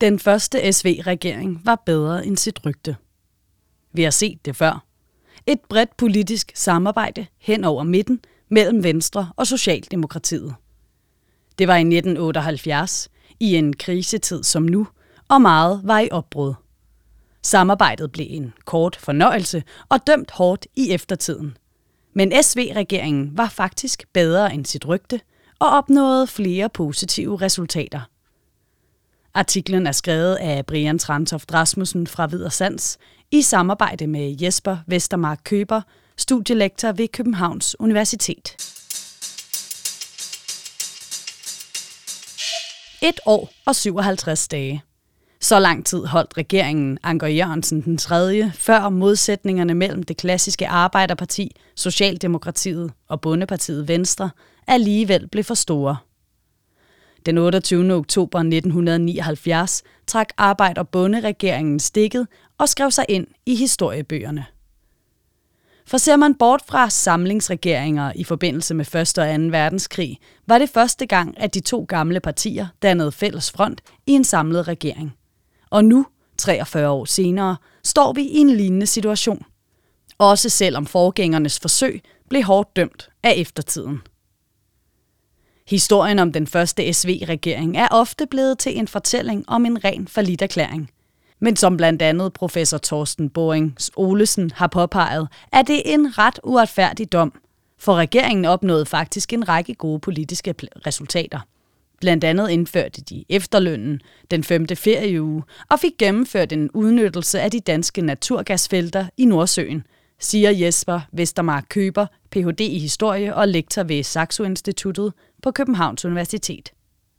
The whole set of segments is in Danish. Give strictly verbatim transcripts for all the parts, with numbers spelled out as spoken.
Den første S V-regering var bedre end sit rygte. Vi har set det før. Et bredt politisk samarbejde hen over midten mellem Venstre og Socialdemokratiet. Det var i nitten otteoghalvfjerds, i en krisetid som nu, og meget var i opbrud. Samarbejdet blev en kort fornøjelse og dømt hårdt i eftertiden. Men S V-regeringen var faktisk bedre end sit rygte og opnåede flere positive resultater. Artiklen er skrevet af Brian Trantoft Rasmussen fra Vidersans i samarbejde med Jesper Vestermark Køber, studielektor ved Københavns Universitet. Et år og syvoghalvtreds dage. Så lang tid holdt regeringen Anker Jørgensen den tredje, før modsætningerne mellem det klassiske Arbejderparti, Socialdemokratiet og Bondepartiet Venstre alligevel blev for store. Den otteogtyvende oktober nitten nioghalvfjerds trak Arbejder-Bonde-regeringen stikket og skrev sig ind i historiebøgerne. For ser man bort fra samlingsregeringer i forbindelse med første og anden verdenskrig, var det første gang, at de to gamle partier dannede fælles front i en samlet regering. Og nu, treogfyrre år senere, står vi i en lignende situation. Også selvom forgængernes forsøg blev hårdt dømt af eftertiden. Historien om den første S V-regering er ofte blevet til en fortælling om en ren falliterklæring. Men som blandt andet professor Torsten Borings Olesen har påpeget, er det en ret uretfærdig dom, for regeringen opnåede faktisk en række gode politiske resultater. Blandt andet indførte de efterlønnen, den femte ferieuge, og fik gennemført en udnyttelse af de danske naturgasfelter i Nordsøen, siger Jesper Vestermark Køber, P H D i historie og lektor ved Saxo Instituttet på Københavns Universitet.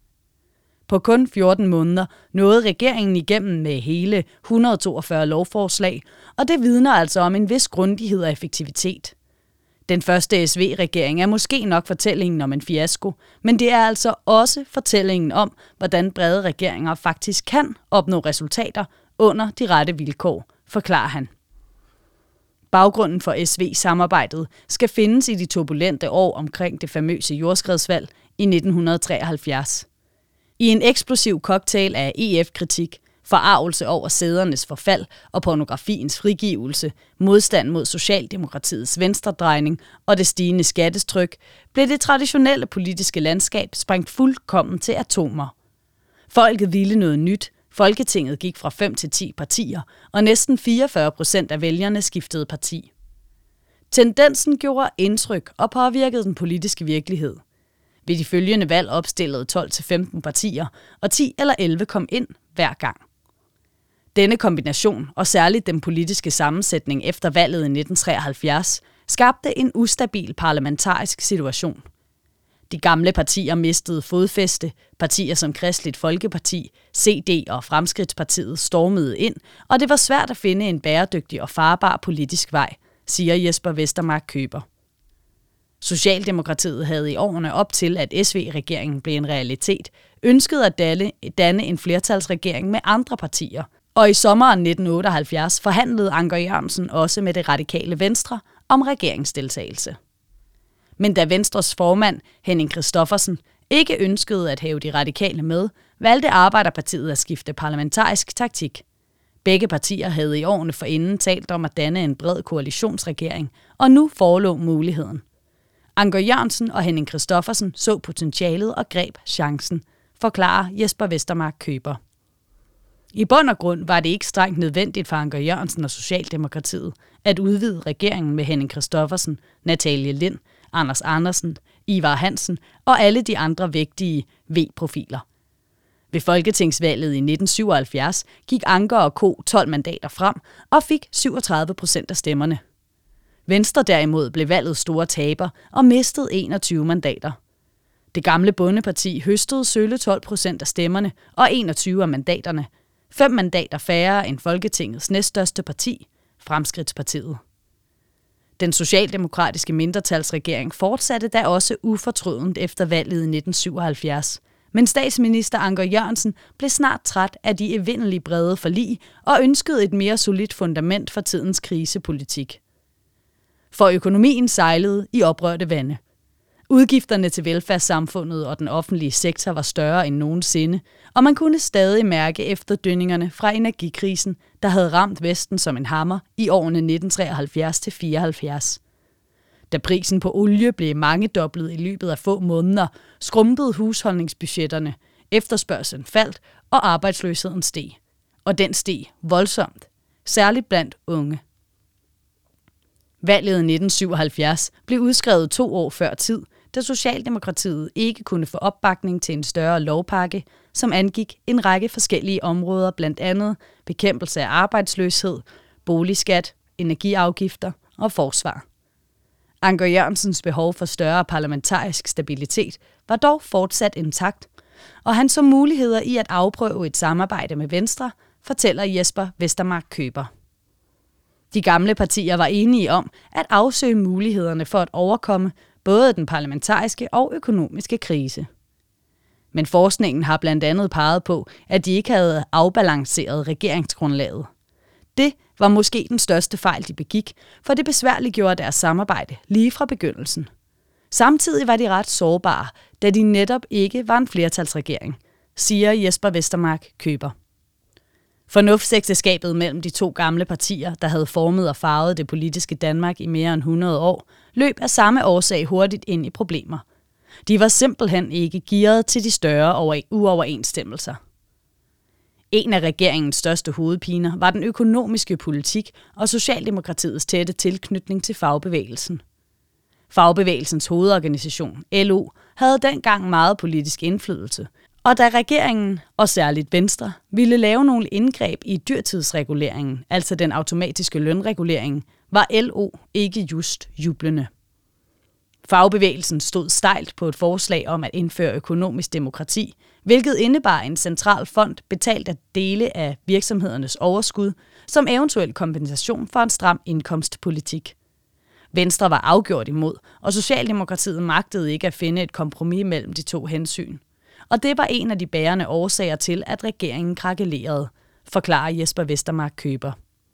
På kun fjorten måneder nåede regeringen igennem med hele et hundrede og toogfyrre lovforslag, og det vidner altså om en vis grundighed og effektivitet. Den første S V-regering er måske nok fortællingen om en fiasko, men det er altså også fortællingen om, hvordan brede regeringer faktisk kan opnå resultater under de rette vilkår, forklarer han. Baggrunden for S V-samarbejdet skal findes i de turbulente år omkring det famøse jordskredsvalg i nitten treoghalvfjerds. I en eksplosiv cocktail af E F-kritik, forarvelse over sædernes forfald og pornografiens frigivelse, modstand mod Socialdemokratiets venstredrejning og det stigende skattetryk, blev det traditionelle politiske landskab sprængt fuldkommen til atomer. Folket ville noget nyt, Folketinget gik fra fem til ti partier, og næsten fireogfyrre procent af vælgerne skiftede parti. Tendensen gjorde indtryk og påvirkede den politiske virkelighed. Ved de følgende valg opstillede tolv til femten partier, og ti eller elleve kom ind hver gang. Denne kombination, og særligt den politiske sammensætning efter valget i nitten treoghalvfjerds, skabte en ustabil parlamentarisk situation. De gamle partier mistede fodfæste, partier som Kristeligt Folkeparti, C D og Fremskridtspartiet stormede ind, og det var svært at finde en bæredygtig og farbar politisk vej, siger Jesper Vestermark Køber. Socialdemokratiet havde i årene op til, at S V-regeringen blev en realitet, ønsket at danne en flertalsregering med andre partier, og i sommeren nitten otteoghalvfjerds forhandlede Anker Jørgensen også med det radikale Venstre om regeringsdeltagelse. Men da Venstres formand, Henning Christoffersen, ikke ønskede at have de radikale med, valgte Arbejderpartiet at skifte parlamentarisk taktik. Begge partier havde i årene forinden talt om at danne en bred koalitionsregering, og nu forelå muligheden. Anker Jørgensen og Henning Christoffersen så potentialet og greb chancen, forklarer Jesper Vestermark Køber. I bund og grund var det ikke strengt nødvendigt for Anker Jørgensen og Socialdemokratiet at udvide regeringen med Henning Christoffersen, Natalie Lind, Anders Andersen, Ivar Hansen og alle de andre vigtige V-profiler. Ved folketingsvalget i nitten syvoghalvfjerds gik Anker og Co. tolv mandater frem og fik syvogtredive procent af stemmerne. Venstre derimod blev valget store taber og mistede enogtyve mandater. Det gamle bondeparti høstede sølle tolv procent af stemmerne og enogtyve af mandaterne. Fem mandater færre end Folketingets næststørste parti, Fremskridtspartiet. Den socialdemokratiske mindretalsregering fortsatte da også ufortrødent efter valget i nitten syvoghalvfjerds. Men statsminister Anker Jørgensen blev snart træt af de evindelige brede forlig og ønskede et mere solidt fundament for tidens krisepolitik. For økonomien sejlede i oprørte vande. Udgifterne til velfærdssamfundet og den offentlige sektor var større end nogensinde, og man kunne stadig mærke efterdønningerne fra energikrisen, der havde ramt Vesten som en hammer i årene nitten treoghalvfjerds til fireoghalvfjerds. Da prisen på olie blev mangedoblet i løbet af få måneder, skrumpede husholdningsbudgetterne, efterspørgslen faldt og arbejdsløsheden steg. Og den steg voldsomt, særligt blandt unge. Valget i nitten syvoghalvfjerds blev udskrevet to år før tid, da Socialdemokratiet ikke kunne få opbakning til en større lovpakke, som angik en række forskellige områder, blandt andet bekæmpelse af arbejdsløshed, boligskat, energiafgifter og forsvar. Anker Jørgensens behov for større parlamentarisk stabilitet var dog fortsat intakt, og han så muligheder i at afprøve et samarbejde med Venstre, fortæller Jesper Vestermark Køber. De gamle partier var enige om at afsøge mulighederne for at overkomme både den parlamentariske og økonomiske krise. Men forskningen har blandt andet peget på, at de ikke havde afbalanceret regeringsgrundlaget. Det var måske den største fejl, de begik, for det besværliggjorde deres samarbejde lige fra begyndelsen. Samtidig var de ret sårbare, da de netop ikke var en flertalsregering, siger Jesper Vestermark Køber. Fornuftsægteskabet mellem de to gamle partier, der havde formet og farvet det politiske Danmark i mere end hundrede år, løb af samme årsag hurtigt ind i problemer. De var simpelthen ikke gearet til de større uoverensstemmelser. En af regeringens største hovedpiner var den økonomiske politik og Socialdemokratiets tætte tilknytning til fagbevægelsen. Fagbevægelsens hovedorganisation, L O, havde dengang meget politisk indflydelse, og da regeringen, og særligt Venstre, ville lave nogle indgreb i dyrtidsreguleringen, altså den automatiske lønregulering, var L O ikke just jublende. Fagbevægelsen stod stejlt på et forslag om at indføre økonomisk demokrati, hvilket indebar en central fond betalt af dele af virksomhedernes overskud som eventuel kompensation for en stram indkomstpolitik. Venstre var afgjort imod, og Socialdemokratiet magtede ikke at finde et kompromis mellem de to hensyn. Og det var en af de bærende årsager til, at regeringen krakelerede, forklarer Jesper Vestermark Køber.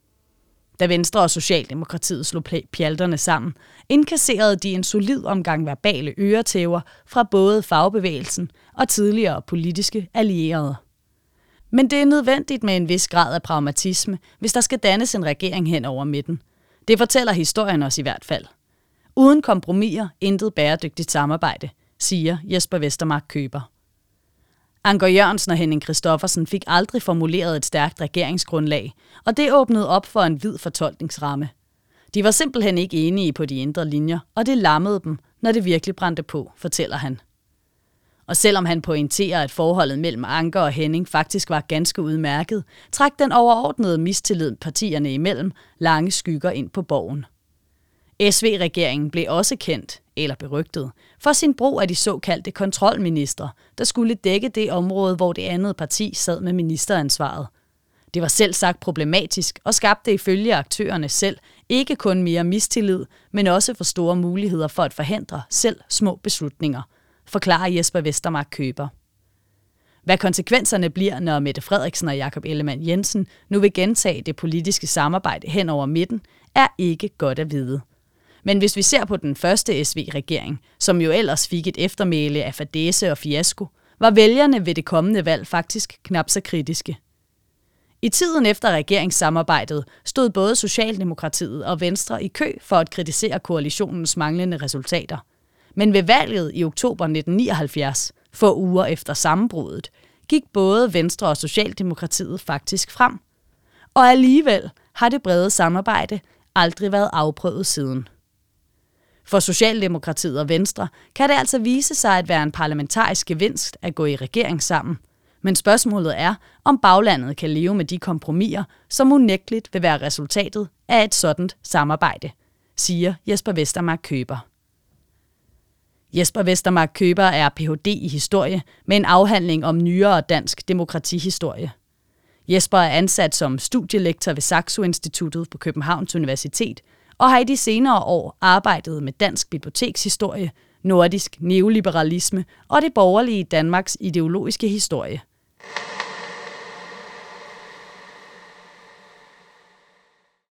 Da Venstre og Socialdemokratiet slog pjalterne sammen, indkasserede de en solid omgang verbale øretæver fra både fagbevægelsen og tidligere politiske allierede. Men det er nødvendigt med en vis grad af pragmatisme, hvis der skal dannes en regering hen over midten. Det fortæller historien os i hvert fald. Uden kompromiser, intet bæredygtigt samarbejde, siger Jesper Vestermark Køber. Anker Jørgensen og Henning Christoffersen fik aldrig formuleret et stærkt regeringsgrundlag, og det åbnede op for en vid fortolkningsramme. De var simpelthen ikke enige på de indre linjer, og det lammede dem, når det virkelig brændte på, fortæller han. Og selvom han pointerer, at forholdet mellem Anker og Henning faktisk var ganske udmærket, trak den overordnede mistillid partierne imellem lange skygger ind på borgen. S V-regeringen blev også kendt, eller berygtet, for sin brug af de såkaldte kontrolministre, der skulle dække det område, hvor det andet parti sad med ministeransvaret. Det var selv sagt problematisk og skabte ifølge aktørerne selv ikke kun mere mistillid, men også for store muligheder for at forhindre selv små beslutninger, forklarer Jesper Vestermark Køber. Hvad konsekvenserne bliver, når Mette Frederiksen og Jakob Ellemann-Jensen nu vil gentage det politiske samarbejde hen over midten, er ikke godt at vide. Men hvis vi ser på den første S V-regering, som jo ellers fik et eftermæle af fadæse og fiasko, var vælgerne ved det kommende valg faktisk knap så kritiske. I tiden efter regeringssamarbejdet stod både Socialdemokratiet og Venstre i kø for at kritisere koalitionens manglende resultater. Men ved valget i oktober nitten nioghalvfjerds, få uger efter sammenbruddet, gik både Venstre og Socialdemokratiet faktisk frem. Og alligevel har det brede samarbejde aldrig været afprøvet siden. For Socialdemokratiet og Venstre kan det altså vise sig at være en parlamentarisk gevinst at gå i regering sammen. Men spørgsmålet er, om baglandet kan leve med de kompromiser, som unægteligt vil være resultatet af et sådant samarbejde, siger Jesper Vestermark Køber. Jesper Vestermark Køber er P H D i historie med en afhandling om nyere dansk demokratihistorie. Jesper er ansat som studielektor ved Saxo Instituttet på Københavns Universitet og har i de senere år arbejdet med dansk bibliotekshistorie, nordisk neoliberalisme og det borgerlige Danmarks ideologiske historie.